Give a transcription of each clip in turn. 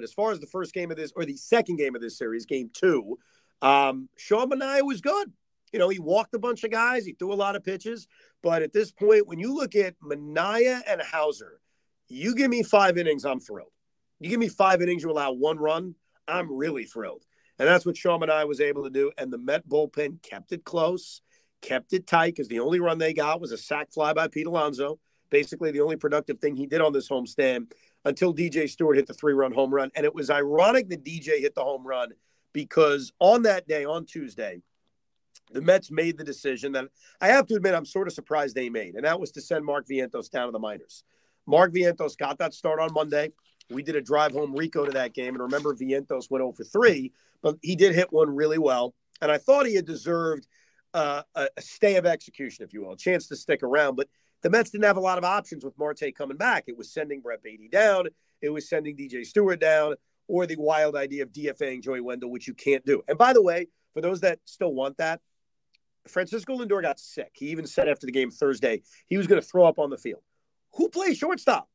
But as far as the first game of this, or the second game of this series, game 2, Sean Manaea was good. He walked a bunch of guys. He threw a lot of pitches. But at this point, when you look at Manaea and Hauser, you give me 5 innings, I'm thrilled. You give me 5 innings, you allow 1 run, I'm really thrilled. And that's what Sean Manaea was able to do. And the Met bullpen kept it close, kept it tight, because the only run they got was a sac fly by Pete Alonso. Basically, the only productive thing he did on this homestand until DJ Stewart hit the 3-run home run. And it was ironic that DJ hit the home run because on that day, on Tuesday, the Mets made the decision that I have to admit I'm sort of surprised they made, and that was to send Mark Vientos down to the minors. Mark Vientos got that start on Monday. We did a drive home Rico to that game, and remember Vientos went 0 for 3, but he did hit one really well, and I thought he had deserved a stay of execution, if you will, a chance to stick around, but the Mets didn't have a lot of options with Marte coming back. It was sending Brett Beatty down, it was sending DJ Stewart down, or the wild idea of DFAing Joey Wendell, which you can't do. And by the way, for those that still want that, Francisco Lindor got sick. He even said after the game Thursday he was going to throw up on the field. Who plays shortstop?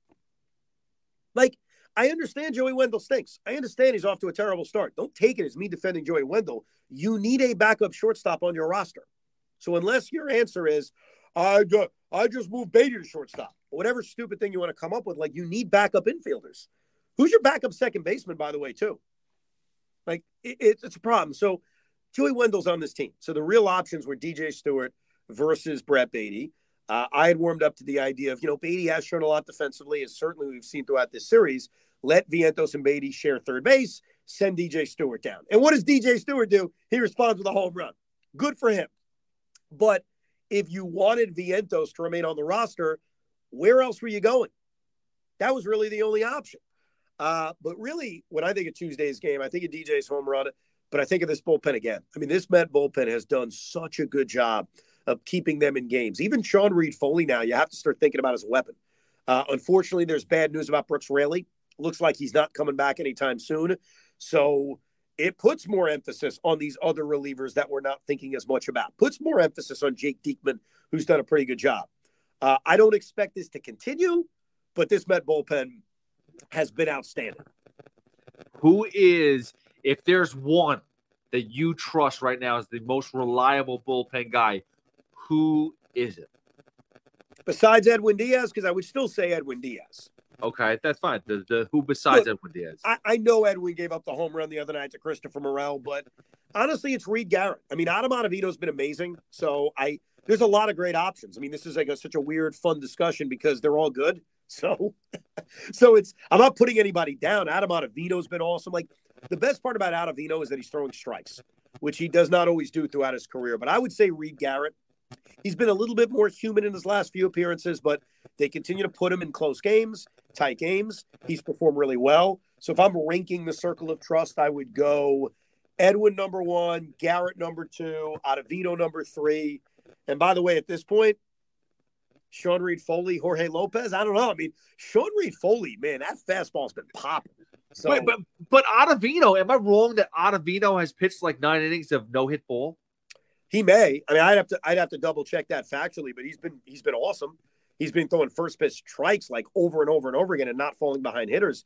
I understand Joey Wendell stinks. I understand he's off to a terrible start. Don't take it as me defending Joey Wendell. You need a backup shortstop on your roster. So unless your answer is, I just moved Beatty to shortstop, or whatever stupid thing you want to come up with, you need backup infielders. Who's your backup second baseman, by the way, too? It's a problem. So Joey Wendell's on this team. So the real options were DJ Stewart versus Brett Beatty. I had warmed up to the idea of, Beatty has shown a lot defensively, as certainly we've seen throughout this series. Let Vientos and Beatty share third base, send DJ Stewart down. And what does DJ Stewart do? He responds with a home run. Good for him. But if you wanted Vientos to remain on the roster, where else were you going? That was really the only option. But really, when I think of Tuesday's game, I think of DJ's home run, but I think of this bullpen again. I mean, this Met bullpen has done such a good job of keeping them in games. Even Sean Reed-Foley now, you have to start thinking about as a weapon. Unfortunately, there's bad news about Brooks Raley. Looks like he's not coming back anytime soon. So it puts more emphasis on these other relievers that we're not thinking as much about. Puts more emphasis on Jake Diekman, who's done a pretty good job. I don't expect this to continue, but this Met bullpen has been outstanding. Who is, if there's one that you trust right now as the most reliable bullpen guy, who is it? Besides Edwin Diaz, because I would still say Edwin Diaz. Okay, that's fine. The who besides Edwin Diaz? I know Edwin gave up the home run the other night to Christopher Morel, but honestly, it's Reed Garrett. I mean, Adam Ottavino's been amazing, so there's a lot of great options. I mean, this is such a weird, fun discussion because they're all good. So I'm not putting anybody down. Adam Ottavino's been awesome. The best part about Ottavino is that he's throwing strikes, which he does not always do throughout his career. But I would say Reed Garrett. He's been a little bit more human in his last few appearances, but they continue to put him in close games, tight games. He's performed really well. So if I'm ranking the circle of trust, I would go Edwin number 1, Garrett number 2, Ottavino number 3. And by the way, at this point, Sean Reed-Foley, Jorge Lopez, I don't know. I mean, Sean Reed-Foley, man, that fastball's been popping. So, wait, but Ottavino, am I wrong that Ottavino has pitched 9 innings of no-hit ball? He may. I mean, I'd have to double check that factually, but he's been awesome. He's been throwing first pitch strikes over and over and over again and not falling behind hitters.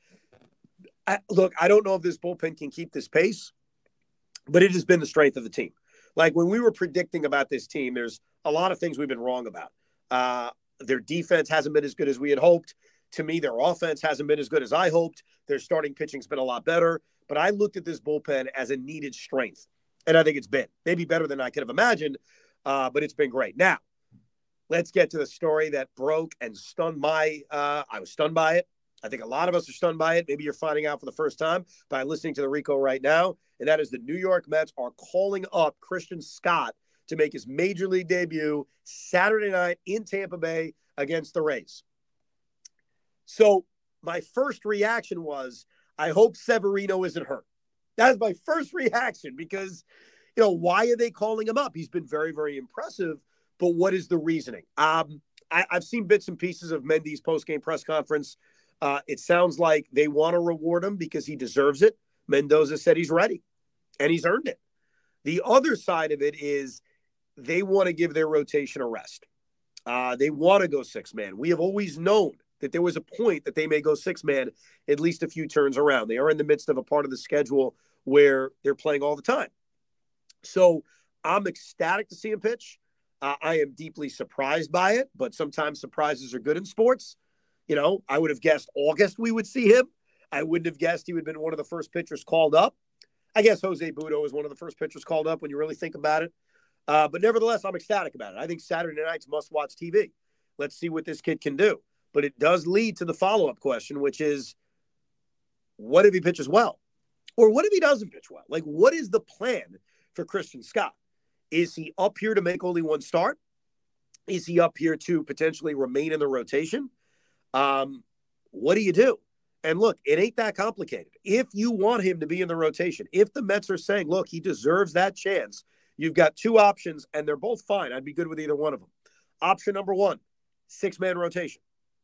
Look, I don't know if this bullpen can keep this pace, but it has been the strength of the team. When we were predicting about this team, there's a lot of things we've been wrong about. Their defense hasn't been as good as we had hoped. To me, their offense hasn't been as good as I hoped. Their starting pitching's been a lot better. But I looked at this bullpen as a needed strength. And I think it's been maybe better than I could have imagined, but it's been great. Now, let's get to the story that broke and stunned I was stunned by it. I think a lot of us are stunned by it. Maybe you're finding out for the first time by listening to the Rico right now. And that is the New York Mets are calling up Christian Scott to make his major league debut Saturday night in Tampa Bay against the Rays. So my first reaction was, I hope Severino isn't hurt. That was my first reaction because, why are they calling him up? He's been very, very impressive, but what is the reasoning? I've seen bits and pieces of Mendy's post-game press conference. It sounds like they want to reward him because he deserves it. Mendoza said he's ready, and he's earned it. The other side of it is they want to give their rotation a rest. They want to go 6-man. We have always known that there was a point that they may go 6-man at least a few turns around. They are in the midst of a part of the schedule where they're playing all the time. So I'm ecstatic to see him pitch. I am deeply surprised by it, but sometimes surprises are good in sports. You know, I would have guessed August we would see him. I wouldn't have guessed he would have been one of the first pitchers called up. I guess Jose Butto was one of the first pitchers called up when you really think about it. But nevertheless, I'm ecstatic about it. I think Saturday night's must-watch TV. Let's see what this kid can do. But it does lead to the follow-up question, which is, what if he pitches well? Or what if he doesn't pitch well? Like, what is the plan for Christian Scott? Is he up here to make only one start? Is he up here to potentially remain in the rotation? What do you do? And look, it ain't that complicated. If you want him to be in the rotation, if the Mets are saying, look, he deserves that chance, you've got two options, and they're both fine. I'd be good with either one of them. Option number one, 6-man rotation.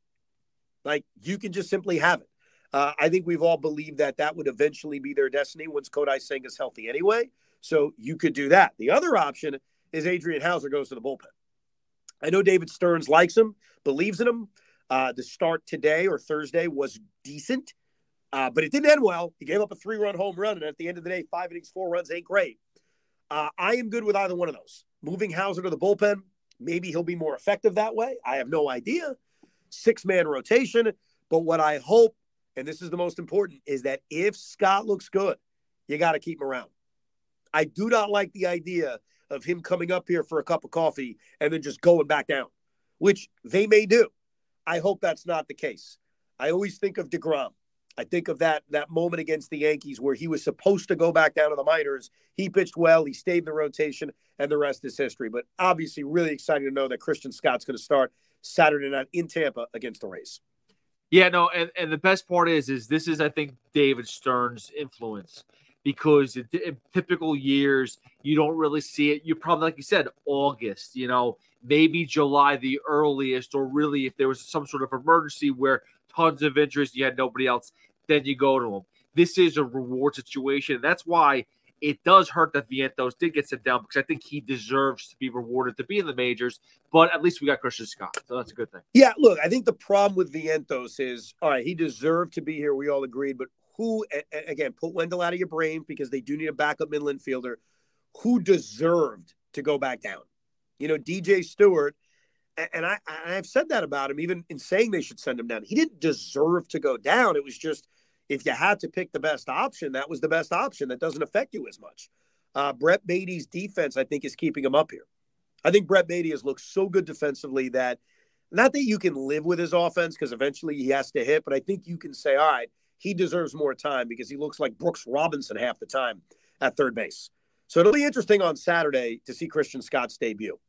Like, you can just simply have it. I think we've all believed that that would eventually be their destiny once Kodai Senga's healthy anyway. So you could do that. The other option is Adrian Hauser goes to the bullpen. I know David Stearns likes him, believes in him. The start today or Thursday was decent, but it didn't end well. He gave up a 3-run home run, and at the end of the day, 5 innings, 4 runs ain't great. I am good with either one of those. Moving Hauser to the bullpen, maybe he'll be more effective that way. I have no idea. 6-man rotation, but what I hope, and this is the most important, is that if Scott looks good, you got to keep him around. I do not like the idea of him coming up here for a cup of coffee and then just going back down, which they may do. I hope that's not the case. I always think of DeGrom. I think of that moment against the Yankees where he was supposed to go back down to the minors. He pitched well. He stayed in the rotation, and the rest is history. But obviously really exciting to know that Christian Scott's going to start Saturday night in Tampa against the Rays. Yeah, no, and the best part is this is, I think, David Stearns' influence. Because in typical years, you don't really see it. You probably, like you said, August, maybe July the earliest, or really if there was some sort of emergency where tons of interest, you had nobody else, then you go to them. This is a reward situation. That's why it does hurt that Vientos did get sent down, because I think he deserves to be rewarded to be in the majors, but at least we got Christian Scott, so that's a good thing. Yeah, look, I think the problem with Vientos is, all right, he deserved to be here. We all agreed, but who, again, put Wendell out of your brain because they do need a backup middle infielder. Who deserved to go back down? DJ Stewart, and I've said that about him, even in saying they should send him down. He didn't deserve to go down. It was just, if you had to pick the best option, that was the best option. That doesn't affect you as much. Brett Baty's defense, I think, is keeping him up here. I think Brett Baty has looked so good defensively that, not that you can live with his offense because eventually he has to hit, but I think you can say, all right, he deserves more time because he looks like Brooks Robinson half the time at third base. So it'll be interesting on Saturday to see Christian Scott's debut.